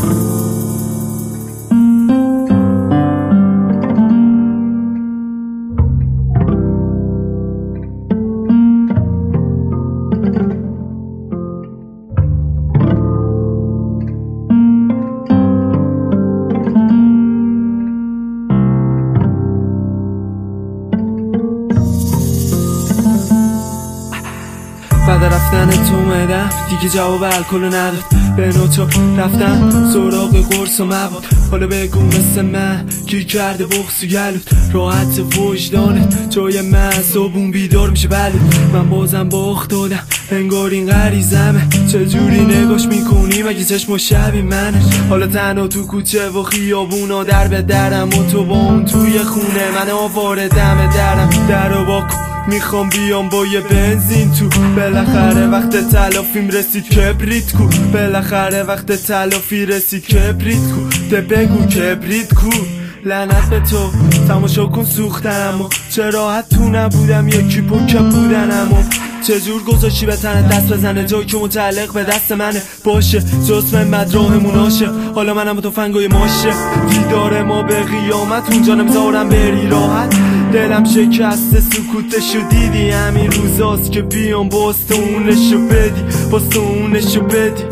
بعد رفتن تو اومدم دیگه جواب الکل نداد، به نوچو رفتم سراغ قرص و مواد. حالا بگو مثل من کی کرده بغض و گلود، راحت وجدانت جای من صبحون بیدار میشه بله. من بازم باخت دادم انگار این غریزمه، چجوری نگاش میکنی مگه چشم و شبی منه. حالا تنها تو کوچه و خیابونا در به درم و تو با اون توی خونه، من آواره دم درم درو با میخوام بیام با یه بنزین تو. بالاخره وقت تلافیم رسید کبریت کو، بالاخره وقت تلافی رسید کبریت کو. ده بگو کبریت کو، لعنت به تو تماشا کن سوختنم و چه راحت تو نبودم یکی پوکه بودنم و چجور گذاشتی به تنت دست بزنه جایی که متعلق به دست منه. باشه جز محمد راهمون آشه، حالا منم با تو فنگای ماشه. دیدار ما به قیامت اونجا نمیذارم بری راحت، دلم شکسته سکوتشو دیدی. همین روزاست که بیام باستونشو بدی، باستونشو بدی.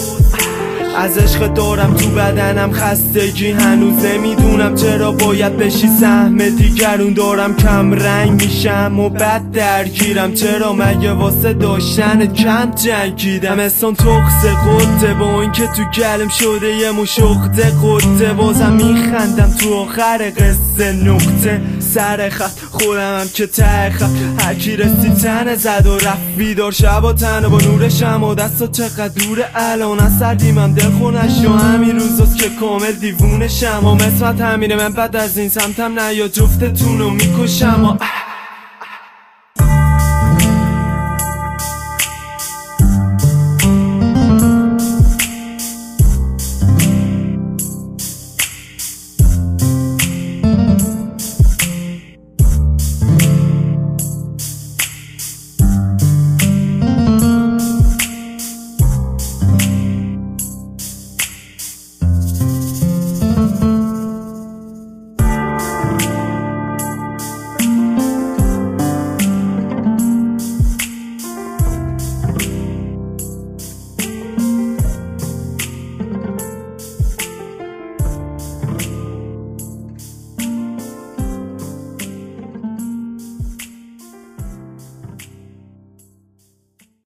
از عشق دارم تو بدنم خستگی، هنوز نمیدونم چرا باید بشی سهم دیگرون. دارم کم رنگ میشم و بد درگیرم، چرا مگه واسه داشتن کم جنگیدم. احسان تخص قطه با این که تو گلم شده یه مشخته قطه، بازم میخندم تو آخر قصه نقطه سر خط. خودمم که ته خط هرکی رسید تنه زد و رفت بیدار شبا تنه با نور شما. دستا چقدر دوره الان از سردیمم دل خونش، و همین روزاست که کامل دیوونه شم. و مثبت همینه من بعد از این سمتم نه یا جفتتونو میکشم.